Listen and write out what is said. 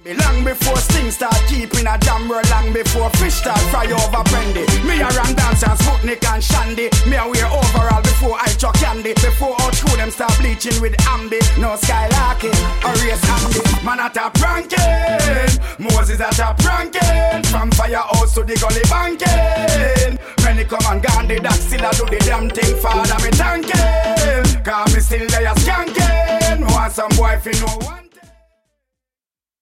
Long before Sting start keeping a jam roll, long before fish start fry over brandy. Me a run dance and Sputnik and Shandy. Me a wear overall before I chuck candy. Before out school them start bleaching with Ambi. No skylarking or race Andy. Man at a pranking, Moses at a pranking. From firehouse to the gully banking. Many come and Gandhi that still a do the damn thing. Father me thanking, cause me still there skanking. Want some boy fi know one.